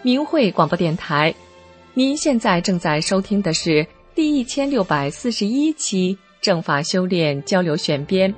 明慧广播电台。您现在正在收听的是第1641期正法修炼交流选编。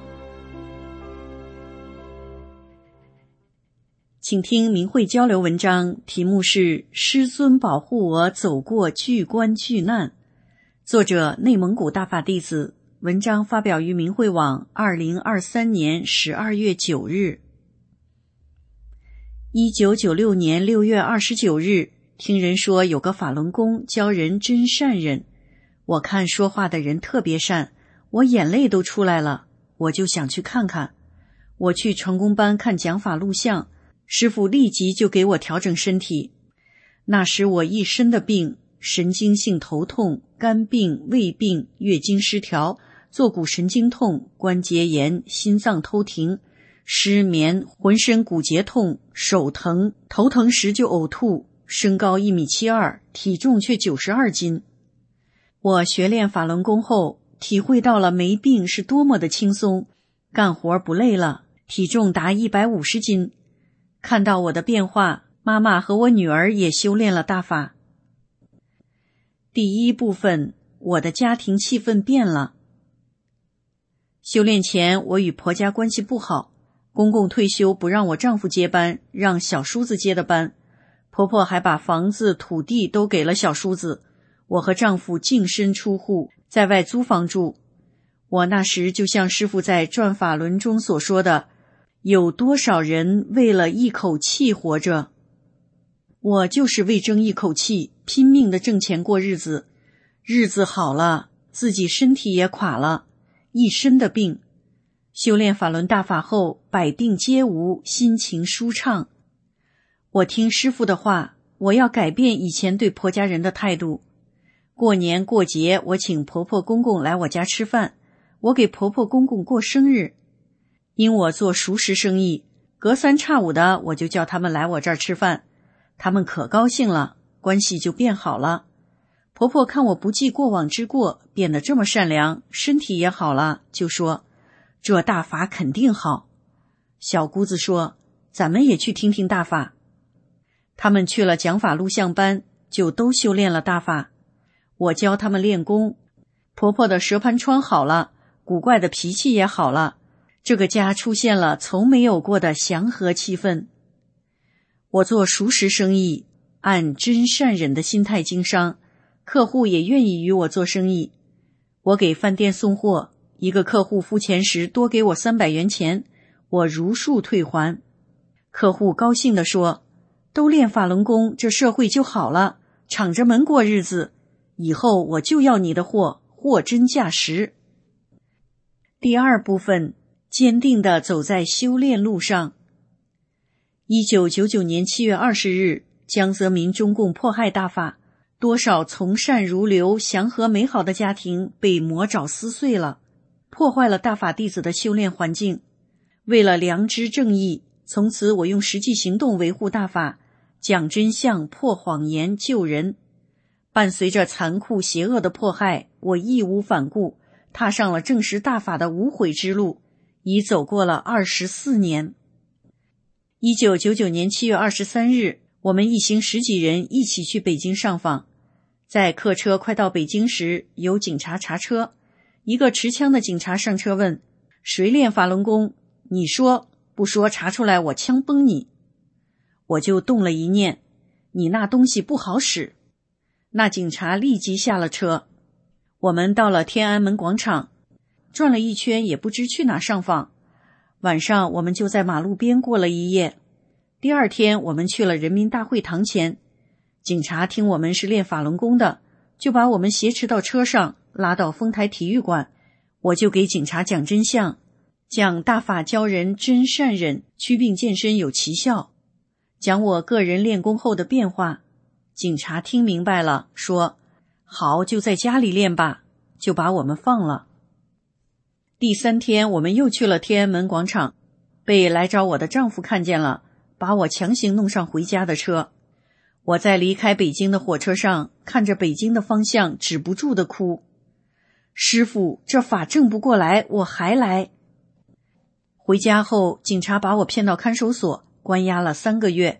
请听明慧交流文章，题目是师尊保护我走过巨关巨难，作者内蒙古大法弟子，文章发表于明慧网2023年12月9日。1996年6月29日，听人说有个法轮功教人真善忍，我看说话的人特别善，我眼泪都出来了，我就想去看看。我去成功班看讲法录像，师父立即就给我调整身体。那时我一身的病，神经性头痛、肝病、胃病、月经失调、坐骨神经痛、关节炎、心脏偷停、失眠、浑身骨节痛、手疼、头疼时就呕吐，身高1.72米，体重却92斤。我学练法轮功后，体会到了没病是多么的轻松，干活不累了，体重达150斤。看到我的变化，妈妈和我女儿也修炼了大法。第一部分，我的家庭气氛变了。修炼前，我与婆家关系不好，公公退休不让我丈夫接班，让小叔子接的班。婆婆还把房子、土地都给了小叔子，我和丈夫净身出户，在外租房住。我那时就像师父在《转法轮》中所说的，有多少人为了一口气活着？我就是为争一口气，拼命的挣钱过日子。日子好了，自己身体也垮了，一身的病。修炼法轮大法后，百病皆无，心情舒畅。我听师父的话，我要改变以前对婆家人的态度。过年过节，我请婆婆公公来我家吃饭，我给婆婆公公过生日。因我做熟食生意，隔三差五的我就叫他们来我这儿吃饭，他们可高兴了，关系就变好了。婆婆看我不记过往之过，变得这么善良，身体也好了，就说这大法肯定好。小姑子说咱们也去听听大法。他们去了讲法录像班，就都修炼了大法。我教他们练功，婆婆的蛇盘疮好了，古怪的脾气也好了，这个家出现了从没有过的祥和气氛。我做熟食生意，按真善忍的心态经商，客户也愿意与我做生意。我给饭店送货，一个客户付钱时多给我300元钱，我如数退还。客户高兴地说，都练法轮功，这社会就好了，敞着门过日子，以后我就要你的货，货真价实。第二部分，坚定地走在修炼路上。1999年7月20日，江泽民中共迫害大法，多少从善如流、祥和美好的家庭被魔爪撕碎了，破坏了大法弟子的修炼环境。为了良知正义，从此我用实际行动维护大法，讲真相、破谎言、救人。伴随着残酷邪恶的迫害，我义无反顾，踏上了证实大法的无悔之路，已走过了24年。1999年7月23日，我们一行10几人一起去北京上访。在客车快到北京时，有警察查车，一个持枪的警察上车问，谁练法轮功？你说，不说查出来我枪崩你。我就动了一念，你那东西不好使。那警察立即下了车。我们到了天安门广场，转了一圈也不知去哪上访。晚上我们就在马路边过了一夜。第二天我们去了人民大会堂前，警察听我们是练法轮功的，就把我们挟持到车上，拉到丰台体育馆。我就给警察讲真相，讲大法教人真善忍，祛病健身有奇效，讲我个人练功后的变化。警察听明白了，说好，就在家里练吧，就把我们放了。第3天我们又去了天安门广场，被来找我的丈夫看见了，把我强行弄上回家的车。我在离开北京的火车上，看着北京的方向，止不住的哭。师父，这法正不过来，我还来。回家后，警察把我骗到看守所，关押了3个月，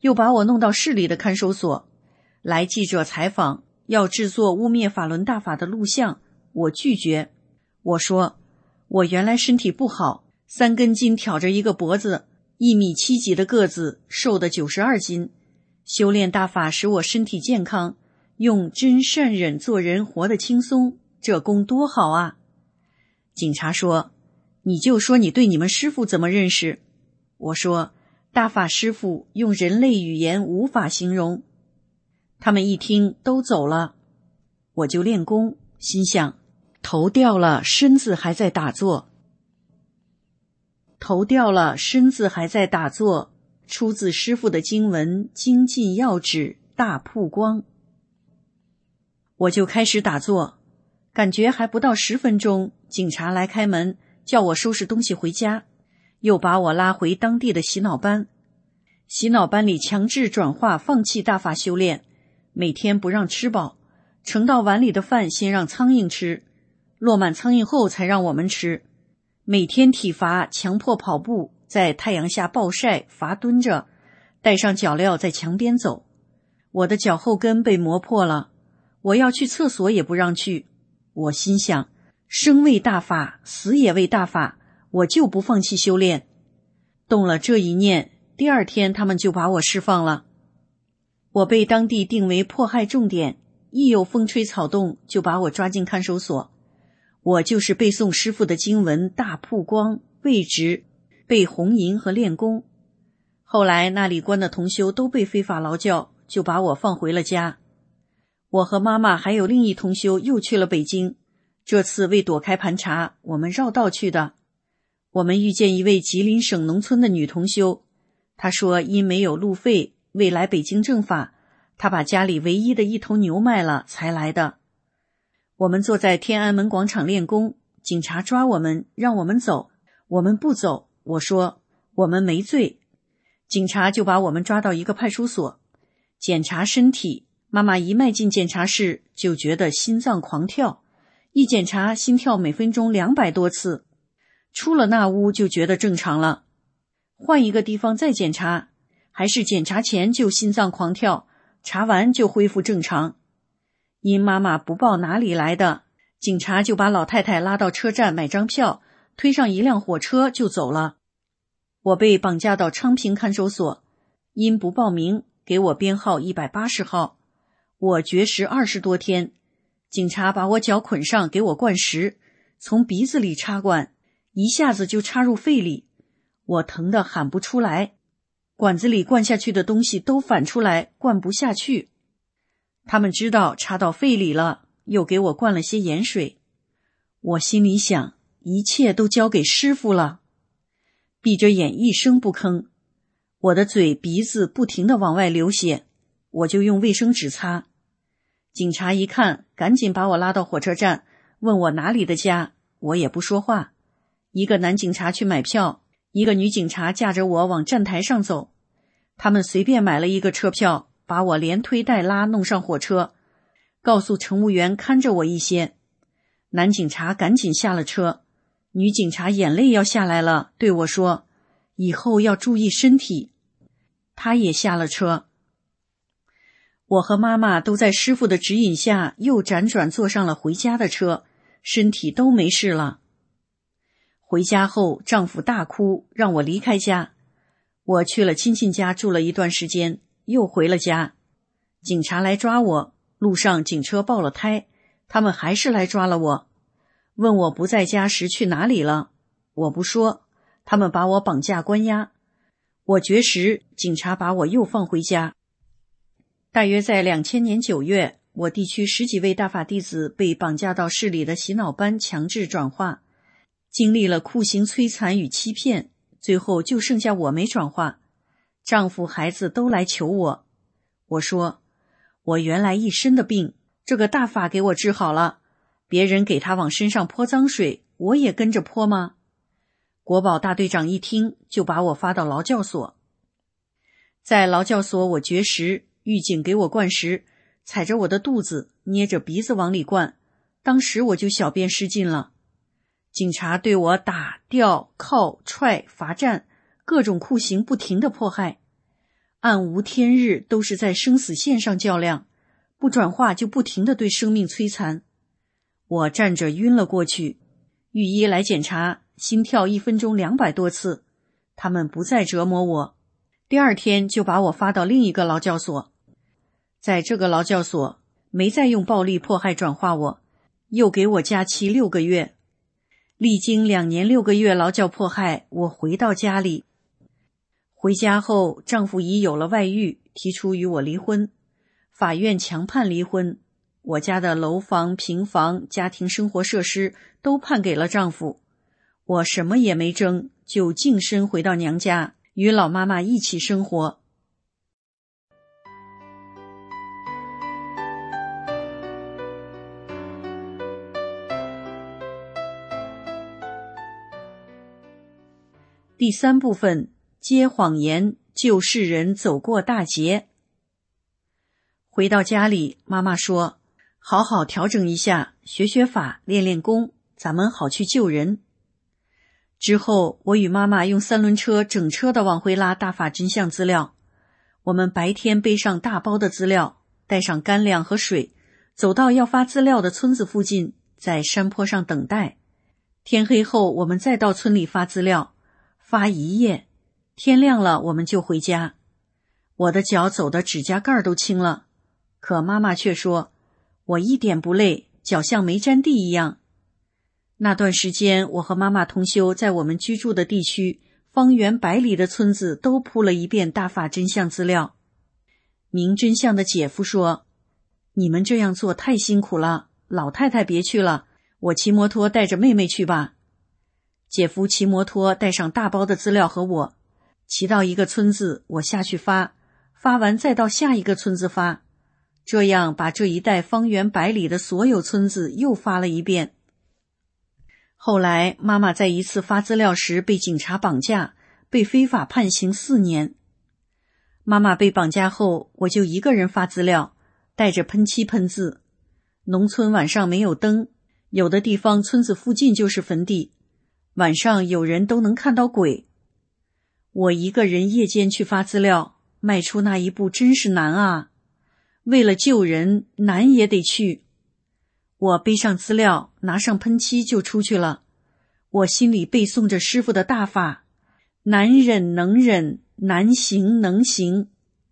又把我弄到市里的看守所，来记者采访，要制作污蔑法轮大法的录像，我拒绝。我说，我原来身体不好，3根筋挑着一个脖子，1.7米几的个子，瘦的92斤。修炼大法使我身体健康，用真善忍做人活得轻松，这功多好啊！警察说，你就说你对你们师父怎么认识？我说，大法师父用人类语言无法形容。他们一听都走了，我就练功，心想，头掉了，身子还在打坐。头掉了，身子还在打坐，出自师父的经文，精进要旨，大曝光。我就开始打坐，感觉还不到10分钟，警察来开门，叫我收拾东西回家，又把我拉回当地的洗脑班。洗脑班里强制转化放弃大法修炼，每天不让吃饱，盛到碗里的饭先让苍蝇吃，落满苍蝇后才让我们吃。每天体罚，强迫跑步，在太阳下暴晒，罚蹲着，带上脚镣在墙边走。我的脚后跟被磨破了，我要去厕所也不让去。我心想，生为大法，死也为大法，我就不放弃修炼。动了这一念，第2天他们就把我释放了。我被当地定为迫害重点，一有风吹草动就把我抓进看守所。我就是背诵师父的经文，大曝光，位职，背红银和练功。后来那里关的同修都被非法劳教，就把我放回了家。我和妈妈还有另一同修又去了北京，这次为躲开盘查，我们绕道去的。我们遇见一位吉林省农村的女同修，她说因没有路费，未来北京正法，她把家里唯一的一头牛卖了才来的。我们坐在天安门广场练功，警察抓我们，让我们走，我们不走。我说我们没罪，警察就把我们抓到一个派出所，检查身体。妈妈一迈进检查室就觉得心脏狂跳，一检查心跳每分钟200多次，出了那屋就觉得正常了。换一个地方再检查，还是检查前就心脏狂跳，查完就恢复正常。因妈妈不报哪里来的，警察就把老太太拉到车站买张票，推上一辆火车就走了。我被绑架到昌平看守所，因不报名，给我编号180号。我绝食20多天，警察把我脚捆上，给我灌食，从鼻子里插管，一下子就插入肺里，我疼得喊不出来，管子里灌下去的东西都反出来，灌不下去。他们知道插到肺里了，又给我灌了些盐水。我心里想，一切都交给师父了。闭着眼一声不吭，我的嘴鼻子不停地往外流血，我就用卫生纸擦。警察一看，赶紧把我拉到火车站，问我哪里的家，我也不说话。一个男警察去买票，一个女警察架着我往站台上走。他们随便买了一个车票，把我连推带拉弄上火车，告诉乘务员看着我一些。男警察赶紧下了车，女警察眼泪要下来了，对我说，以后要注意身体。她也下了车。我和妈妈都在师父的指引下又辗转坐上了回家的车，身体都没事了。回家后丈夫大哭，让我离开家。我去了亲戚家住了一段时间，又回了家。警察来抓我，路上警车爆了胎，他们还是来抓了我，问我不在家时去哪里了，我不说，他们把我绑架关押。我绝食，警察把我又放回家。大约在2000年9月，我地区10几位大法弟子被绑架到市里的洗脑班强制转化，经历了酷刑摧残与欺骗，最后就剩下我没转化。丈夫孩子都来求我，我说我原来一身的病，这个大法给我治好了，别人给他往身上泼脏水，我也跟着泼吗？国保大队长一听，就把我发到劳教所。在劳教所我绝食，狱警给我灌食，踩着我的肚子，捏着鼻子往里灌，当时我就小便失禁了。警察对我打、吊、铐、踹、罚站，各种酷刑不停地迫害。 暗无天日，都是在生死线上较量，不转化就不停地对生命摧残。我站着晕了过去，御医来检查，心跳1分钟200多次，他们不再折磨我。第二天就把我发到另一个劳教所，在这个劳教所没再用暴力迫害转化我，又给我假期6个月。历经2年6个月劳教迫害，我回到家里。回家后，丈夫已有了外遇，提出与我离婚，法院强判离婚，我家的楼房、平房、家庭生活设施都判给了丈夫。我什么也没争，就净身回到娘家，与老妈妈一起生活。第3部分，揭谎言，救世人走过大劫。回到家里，妈妈说，好好调整一下，学学法，练练功，咱们好去救人。之后，我与妈妈用3轮车整车的往回拉大法真相资料。我们白天背上大包的资料，带上干粮和水，走到要发资料的村子附近，在山坡上等待。天黑后，我们再到村里发资料，发1夜，天亮了我们就回家。我的脚走的指甲盖都青了，可妈妈却说，我一点不累，脚像没沾地一样。那段时间，我和妈妈同修在我们居住的地区方圆100里的村子都铺了一遍大法真相资料。明真相的姐夫说，你们这样做太辛苦了，老太太别去了，我骑摩托带着妹妹去吧。姐夫骑摩托带上大包的资料和我，骑到一个村子，我下去发完再到下一个村子发，这样把这一带方圆100里的所有村子又发了一遍。后来妈妈在一次发资料时被警察绑架，被非法判刑4年。妈妈被绑架后，我就一个人发资料，带着喷漆喷字。农村晚上没有灯，有的地方村子附近就是坟地，晚上有人都能看到鬼。我一个人夜间去发资料，迈出那一步真是难啊！为了救人，难也得去。我背上资料，拿上喷漆就出去了。我心里背诵着师父的大法，难忍能忍，难行能行。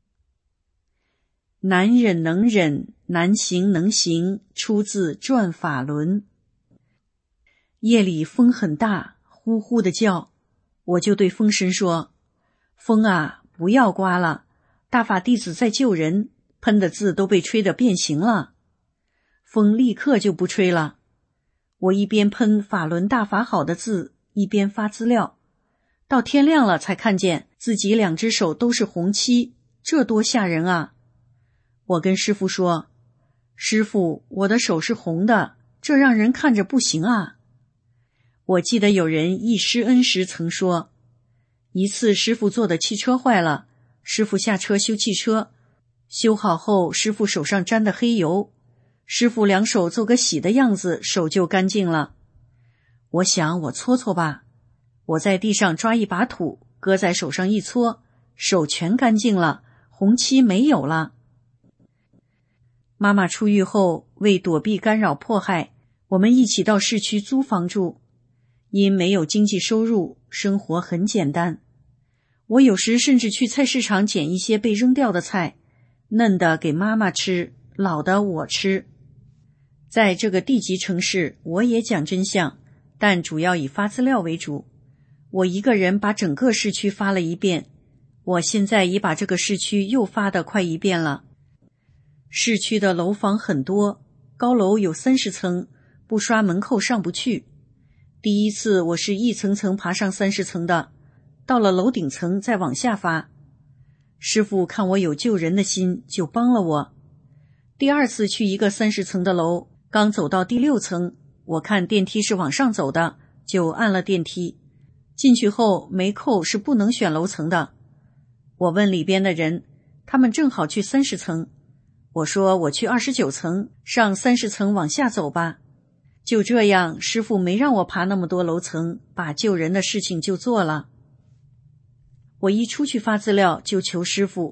难忍能忍，难行能行，出自转法轮。夜里风很大，呼呼地叫，我就对风神说，风啊，不要刮了，大法弟子在救人，喷的字都被吹得变形了。风立刻就不吹了。我一边喷法轮大法好的字，一边发资料，到天亮了才看见自己2只手都是红漆，这多吓人啊！我跟师父说，师父，我的手是红的，这让人看着不行啊。我记得有人忆师恩时曾说，一次师父坐的汽车坏了，师父下车修汽车，修好后师父手上沾的黑油，师父2手做个洗的样子，手就干净了。我想我搓搓吧，我在地上抓一把土，搁在手上一搓，手全干净了，红漆没有了。妈妈出狱后，为躲避干扰迫害，我们一起到市区租房住。因没有经济收入，生活很简单。我有时甚至去菜市场捡一些被扔掉的菜，嫩的给妈妈吃，老的我吃。在这个地级城市，我也讲真相，但主要以发资料为主。我一个人把整个市区发了一遍，我现在已把这个市区又发得快1遍了。市区的楼房很多，高楼有30层，不刷门扣上不去。第一次我是一层层爬上30层的，到了楼顶层再往下发。师父看我有救人的心，就帮了我。第2次去一个30层的楼，刚走到第6层，我看电梯是往上走的，就按了电梯。进去后没扣是不能选楼层的。我问里边的人，他们正好去30层。我说我去29层，上30层往下走吧。就这样，师父没让我爬那么多楼层，把救人的事情就做了。我一出去发资料就求师父，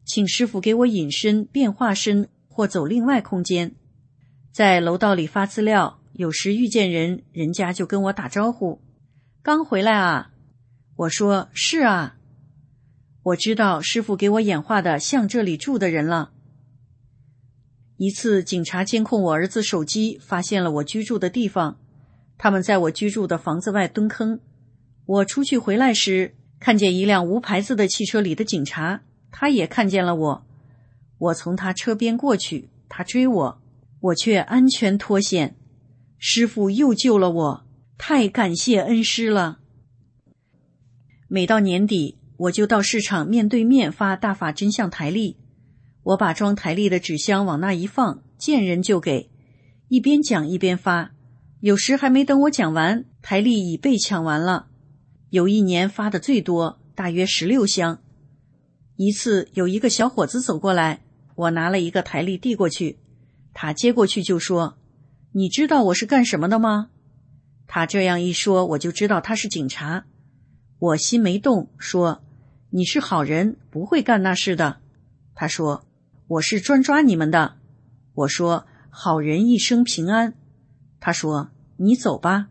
请师傅给我隐身、变化身或走另外空间。在楼道里发资料，有时遇见人，人家就跟我打招呼，刚回来啊？我说是啊。我知道师傅给我演化的像这里住的人了。一次警察监控我儿子手机，发现了我居住的地方，他们在我居住的房子外蹲坑。我出去回来时，看见一辆无牌子的汽车里的警察，他也看见了我。我从他车边过去，他追我，我却安全脱险。师傅又救了我，太感谢恩师了。每到年底，我就到市场面对面发大法真相台历。我把装台历的纸箱往那一放，见人就给，一边讲一边发。有时还没等我讲完，台历已被抢完了。有一年发的最多，大约16箱。一次有一个小伙子走过来，我拿了一个台历递过去，他接过去就说：“你知道我是干什么的吗？”他这样一说，我就知道他是警察。我心没动，说：“你是好人，不会干那事的。”他说：“我是专抓你们的。”我说：“好人一生平安。”他说：“你走吧。”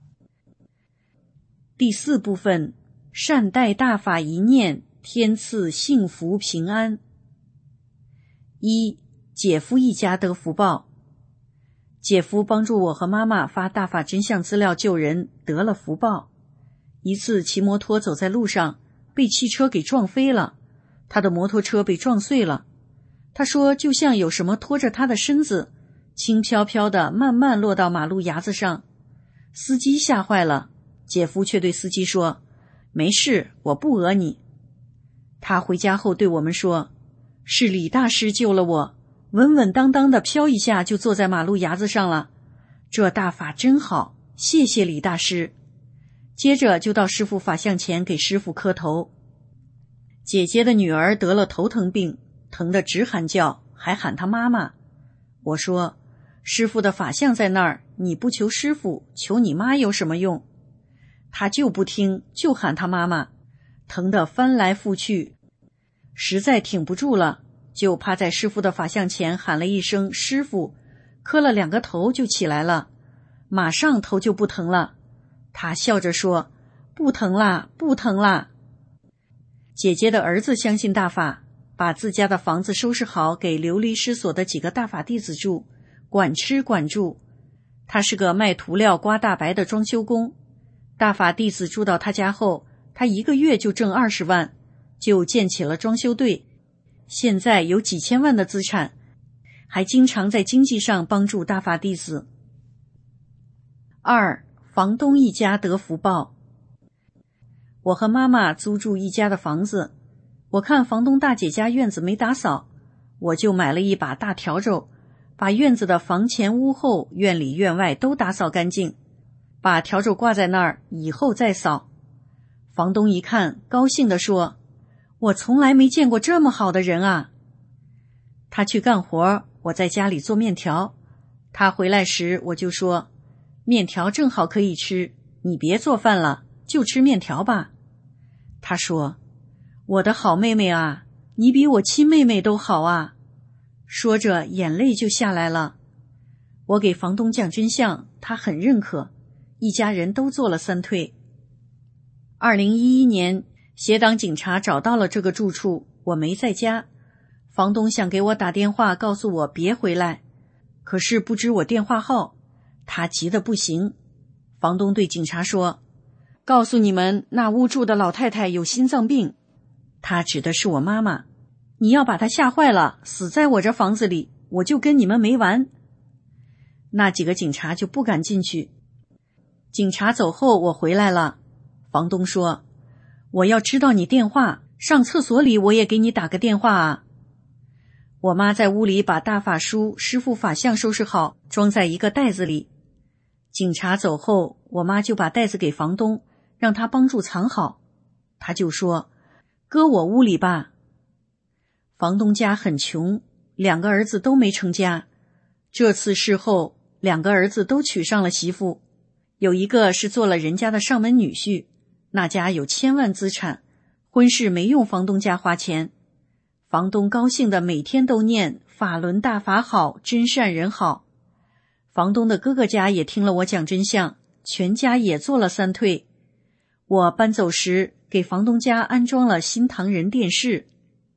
第4部分，善待大法一念，天赐幸福平安。1. 姐夫一家得福报。姐夫帮助我和妈妈发大法真相资料救人，得了福报。一次骑摩托走在路上，被汽车给撞飞了，他的摩托车被撞碎了。他说就像有什么拖着他的身子，轻飘飘的慢慢落到马路牙子上。司机吓坏了，姐夫却对司机说：“没事，我不讹你。”他回家后对我们说：“是李大师救了我，稳稳当当的飘一下就坐在马路牙子上了，这大法真好，谢谢李大师。”接着就到师父法像前给师父磕头。姐姐的女儿得了头疼病，疼得直喊叫，还喊她妈妈。我说：“师父的法像在那儿，你不求师父，求你妈有什么用？”她就不听，就喊她妈妈，疼得翻来覆去，实在挺不住了，就趴在师父的法像前喊了一声师父，磕了2个头就起来了，马上头就不疼了。他笑着说：“不疼啦，不疼啦。”姐姐的儿子相信大法，把自家的房子收拾好，给流离失所的几个大法弟子住，管吃管住。他是个卖涂料刮大白的装修工。大法弟子住到他家后，他1个月就挣20万，就建起了装修队，现在有几千万的资产，还经常在经济上帮助大法弟子。2. 房东一家得福报。我和妈妈租住一家的房子，我看房东大姐家院子没打扫，我就买了一把大笤帚，把院子的房前屋后、院里院外都打扫干净，把笤帚挂在那儿，以后再扫。房东一看，高兴地说：“我从来没见过这么好的人啊。”他去干活，我在家里做面条。他回来时，我就说：“面条正好可以吃，你别做饭了，就吃面条吧。”他说：“我的好妹妹啊，你比我亲妹妹都好啊。”说着眼泪就下来了。我给房东讲真相，他很认可，一家人都做了3退。2011年，协党警察找到了这个住处，我没在家。房东想给我打电话告诉我别回来，可是不知我电话号，他急得不行。房东对警察说：“告诉你们，那屋住的老太太有心脏病。”他指的是我妈妈。你要把她吓坏了，死在我这房子里，我就跟你们没完。那几个警察就不敢进去。警察走后，我回来了。房东说：“我要知道你电话，上厕所里我也给你打个电话啊。”我妈在屋里把大法书、师父法像收拾好，装在一个袋子里。警察走后，我妈就把袋子给房东，让他帮助藏好。他就说：“搁我屋里吧。”房东家很穷，2个儿子都没成家。这次事后，2个儿子都娶上了媳妇，有一个是做了人家的上门女婿，那家有1000万资产，婚事没用房东家花钱。 房东高兴的每天都念法轮大法好，真善人好。房东的哥哥家也听了我讲真相，全家也做了3退。我搬走时给房东家安装了新唐人电视。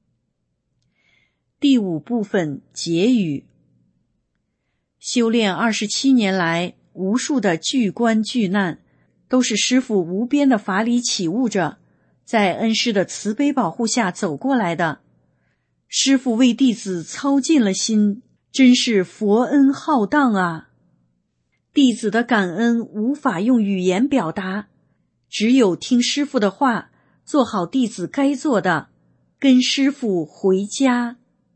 第5部分结语。修炼27年来，无数的巨关巨难，都是师父无边的法理启悟着，在恩师的慈悲保护下走过来的。师父为弟子操尽了心，真是佛恩浩荡啊！弟子的感恩无法用语言表达，只有听师父的话，做好弟子该做的，跟师父回家。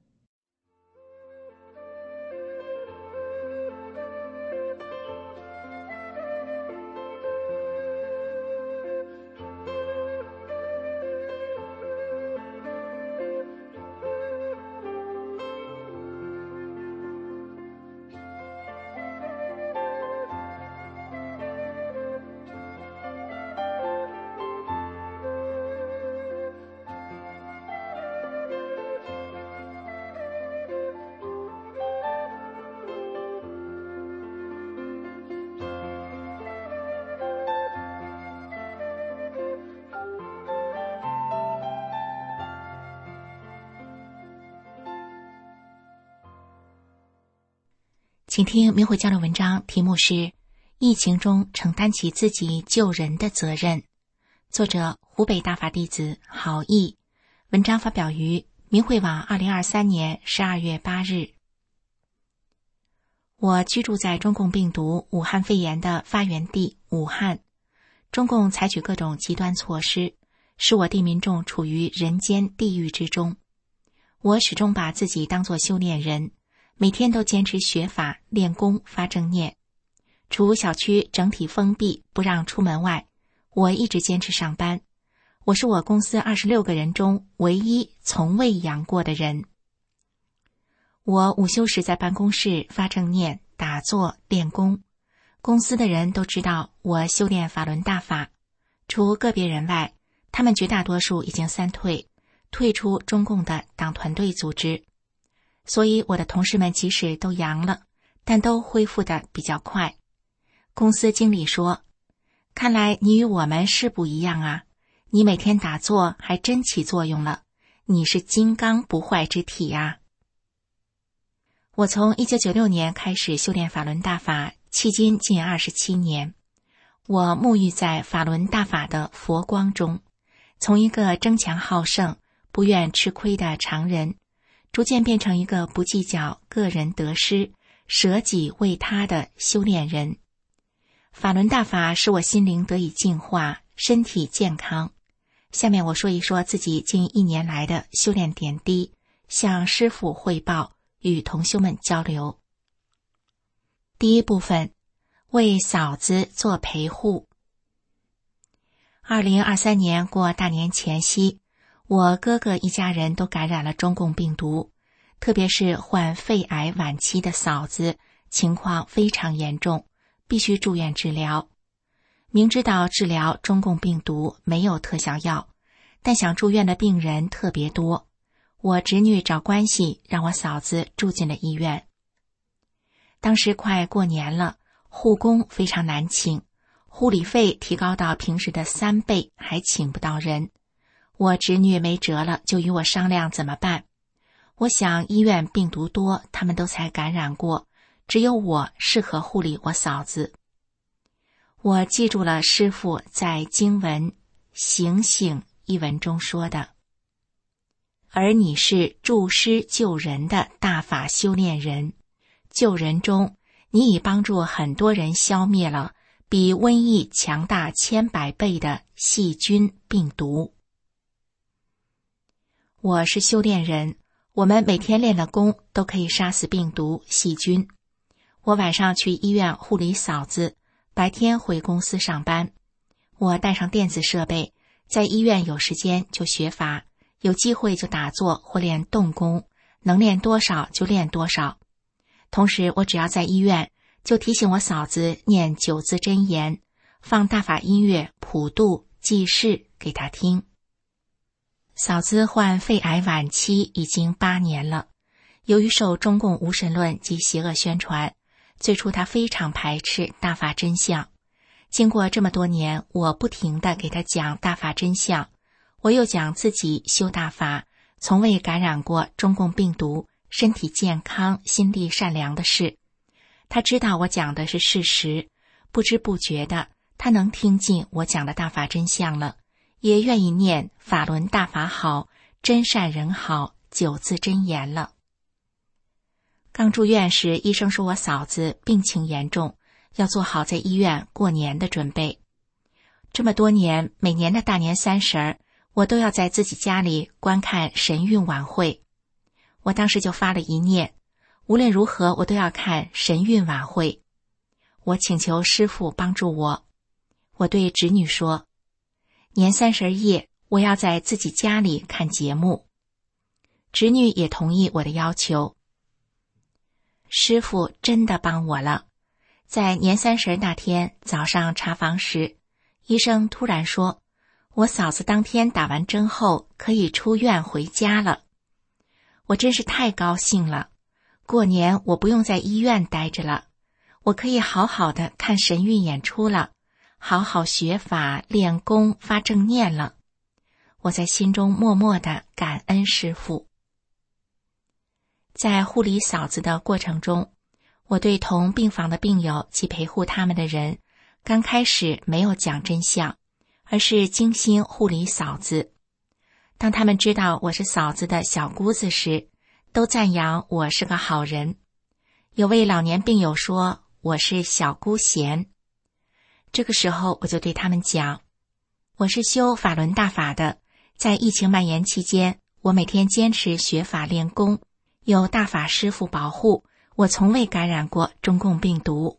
请听明慧交流文章，题目是疫情中承担起自己救人的责任，作者湖北大法弟子郝毅，文章发表于明慧网2023年12月8日。我居住在中共病毒武汉肺炎的发源地武汉，中共采取各种极端措施，使我地民众处于人间地狱之中。我始终把自己当作修炼人，每天都坚持学法练功发正念。除小区整体封闭不让出门外，我一直坚持上班。我是我公司26个人中唯一从未阳过的人。我午休时在办公室发正念打坐练功，公司的人都知道我修炼法轮大法，除个别人外，他们绝大多数已经3退，退出中共的党团队组织。所以我的同事们即使都阳了，但都恢复得比较快。公司经理说，看来你与我们是不一样啊，你每天打坐还真起作用了，你是金刚不坏之体啊。我从1996年开始修炼法轮大法，迄今近27年。我沐浴在法轮大法的佛光中，从一个争强好胜、不愿吃亏的常人，逐渐变成一个不计较个人得失、舍己为他的修炼人。法轮大法使我心灵得以净化，身体健康。下面我说一说自己近1年来的修炼点滴，向师父汇报，与同修们交流。第1部分，为嫂子做陪护。2023年过大年前夕，我哥哥一家人都感染了中共病毒，特别是患肺癌晚期的嫂子，情况非常严重，必须住院治疗。明知道治疗中共病毒没有特效药，但想住院的病人特别多。我侄女找关系让我嫂子住进了医院。当时快过年了，护工非常难请，护理费提高到平时的3倍，还请不到人。我侄女没辙了，就与我商量怎么办。我想医院病毒多，他们都才感染过，只有我适合护理我嫂子。我记住了师父在经文《醒醒》一文中说的，而你是助师救人的大法修炼人，救人中你已帮助很多人消灭了比瘟疫强大千百倍的细菌病毒。我是修炼人，我们每天练了功都可以杀死病毒细菌。我晚上去医院护理嫂子，白天回公司上班。我带上电子设备，在医院有时间就学法，有机会就打坐或练动功，能练多少就练多少。同时我只要在医院，就提醒我嫂子念9字真言，放大法音乐普度济世给她听。 嫂子患肺癌晚期已经8年了。由于受中共无神论及邪恶宣传，最初她非常排斥大法真相。经过这么多年，我不停地给她讲大法真相，我又讲自己修大法，从未感染过中共病毒，身体健康，心地善良的事。她知道我讲的是事实，不知不觉的，她能听进我讲的大法真相了，也愿意念法轮大法好，真善人好9字真言了。刚住院时，医生说我嫂子病情严重，要做好在医院过年的准备。这么多年，每年的大年30，我都要在自己家里观看神韵晚会。我当时就发了一念，无论如何我都要看神韵晚会。我请求师父帮助我。我对侄女说，年30夜我要在自己家里看节目。侄女也同意我的要求。师父真的帮我了。在年30那天早上查房时，医生突然说，我嫂子当天打完针后可以出院回家了。我真是太高兴了，过年我不用在医院待着了，我可以好好的看神韵演出了，好好学法练功发正念了。我在心中默默地感恩师父。在护理嫂子的过程中，我对同病房的病友及陪护他们的人，刚开始没有讲真相，而是精心护理嫂子。当他们知道我是嫂子的小姑子时，都赞扬我是个好人。有位老年病友说我是小姑贤。这个时候我就对他们讲，我是修法轮大法的，在疫情蔓延期间，我每天坚持学法练功，有大法师父保护，我从未感染过中共病毒。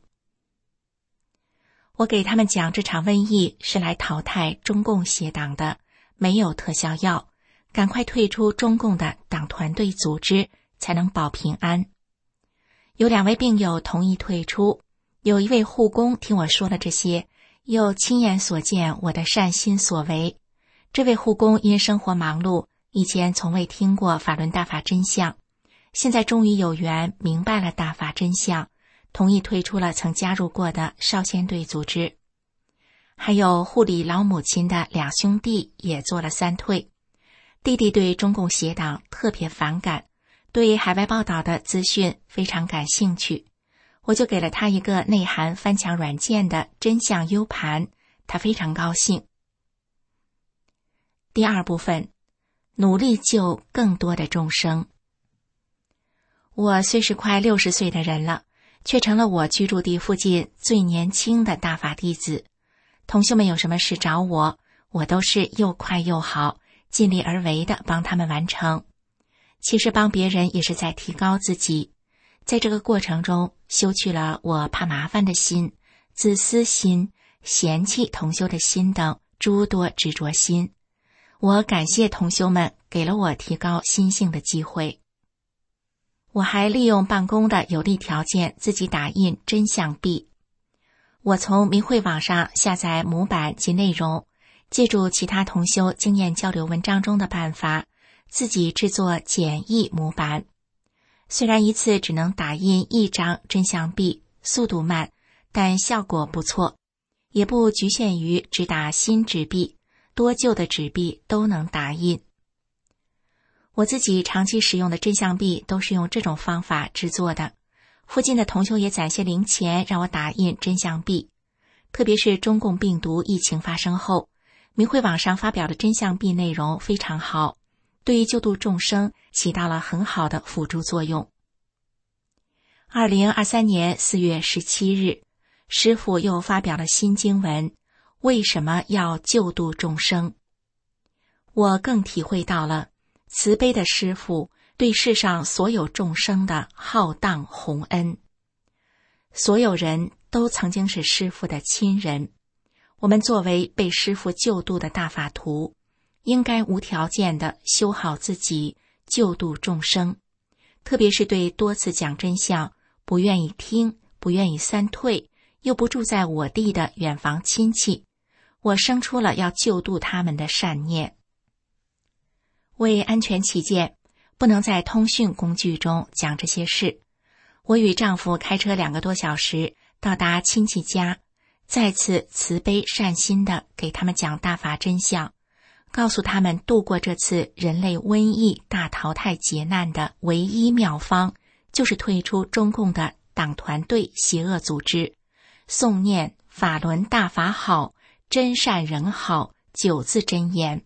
我给他们讲，这场瘟疫是来淘汰中共邪党的，没有特效药，赶快退出中共的党团队组织，才能保平安。有2位病友同意退出，有一位护工听我说了这些，又亲眼所见我的善心所为。这位护工因生活忙碌，以前从未听过法轮大法真相，现在终于有缘明白了大法真相，同意退出了曾加入过的少先队组织。还有护理老母亲的2兄弟也做了3退。弟弟对中共邪党特别反感，对海外报道的资讯非常感兴趣，我就给了他一个内含翻墙软件的真相 U 盘，他非常高兴。第2部分，努力救更多的众生。我虽是快60岁的人了，却成了我居住地附近最年轻的大法弟子。同修们有什么事找我，我都是又快又好，尽力而为的帮他们完成。其实帮别人也是在提高自己，在这个过程中修去了我怕麻烦的心、自私心、嫌弃同修的心等诸多执着心。我感谢同修们给了我提高心性的机会。我还利用办公的有利条件自己打印真相币。我从明慧网上下载模板及内容，借助其他同修经验交流文章中的办法，自己制作简易模板。虽然一次只能打印1张真相币，速度慢，但效果不错，也不局限于只打新纸币，多旧的纸币都能打印。我自己长期使用的真相币都是用这种方法制作的，附近的同修也攒些零钱让我打印真相币。特别是中共病毒疫情发生后，明慧网上发表的真相币内容非常好，对于救度众生起到了很好的辅助作用。2023年4月17日，师父又发表了新经文，为什么要救度众生？我更体会到了慈悲的师父对世上所有众生的浩荡宏恩。所有人都曾经是师父的亲人，我们作为被师父救度的大法徒，应该无条件地修好自己，救度众生。特别是对多次讲真相不愿意听、不愿意3退，又不住在我地的远房亲戚，我生出了要救度他们的善念。 为安全起见，不能在通讯工具中讲这些事。我与丈夫开车2个多小时到达亲戚家，再次慈悲善心地给他们讲大法真相，告诉他们度过这次人类瘟疫大淘汰劫难的唯一妙方，就是退出中共的党团队邪恶组织，诵念法轮大法好，真善人好9字真言。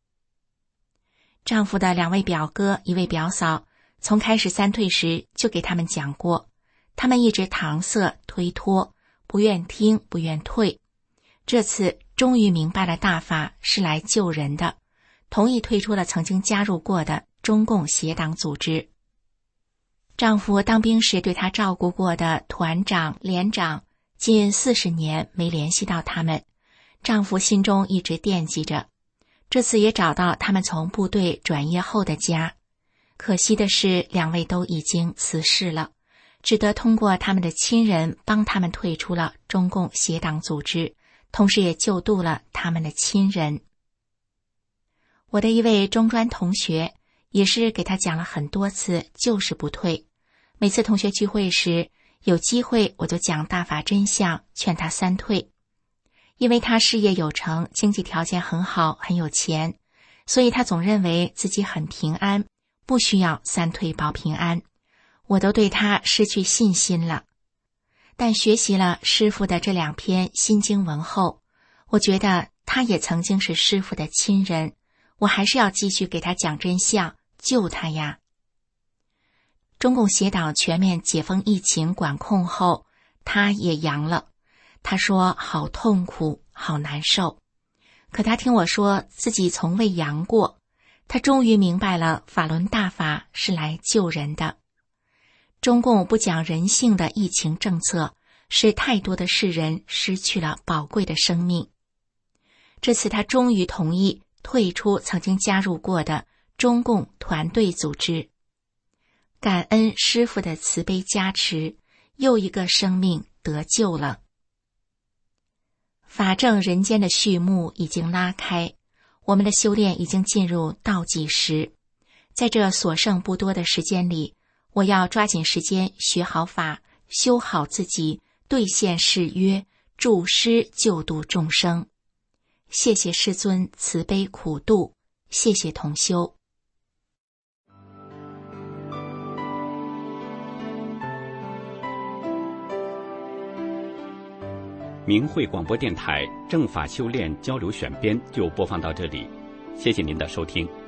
丈夫的2位表哥1位表嫂从开始3退时就给他们讲过，他们一直搪塞推脱，不愿听不愿退，这次终于明白了大法是来救人的，同意退出了曾经加入过的中共邪党组织。丈夫当兵时对他照顾过的团长、连长近40年没联系到他们，丈夫心中一直惦记着。这次也找到他们从部队转业后的家，可惜的是2位都已经辞世了，只得通过他们的亲人帮他们退出了中共邪党组织，同时也救度了他们的亲人。我的一位中专同学也是给他讲了很多次，就是不退。每次同学聚会时，有机会我就讲大法真相，劝他3退。因为他事业有成，经济条件很好，很有钱，所以他总认为自己很平安，不需要3退保平安。我都对他失去信心了。但学习了师父的这2篇心经文后，我觉得他也曾经是师父的亲人，我还是要继续给他讲真相，救他呀。中共邪党全面解封疫情管控后，他也阳了。他说好痛苦，好难受。可他听我说自己从未阳过，他终于明白了法轮大法是来救人的。中共不讲人性的疫情政策，使太多的世人失去了宝贵的生命。这次他终于同意退出曾经加入过的中共团队组织。感恩师父的慈悲加持，又一个生命得救了。法正人间的序幕已经拉开，我们的修炼已经进入倒计时。在这所剩不多的时间里，我要抓紧时间学好法，修好自己，兑现誓约，助师救度众生。谢谢师尊慈悲苦度，谢谢同修。 明慧广播电台正法修炼交流选编就播放到这里，谢谢您的收听。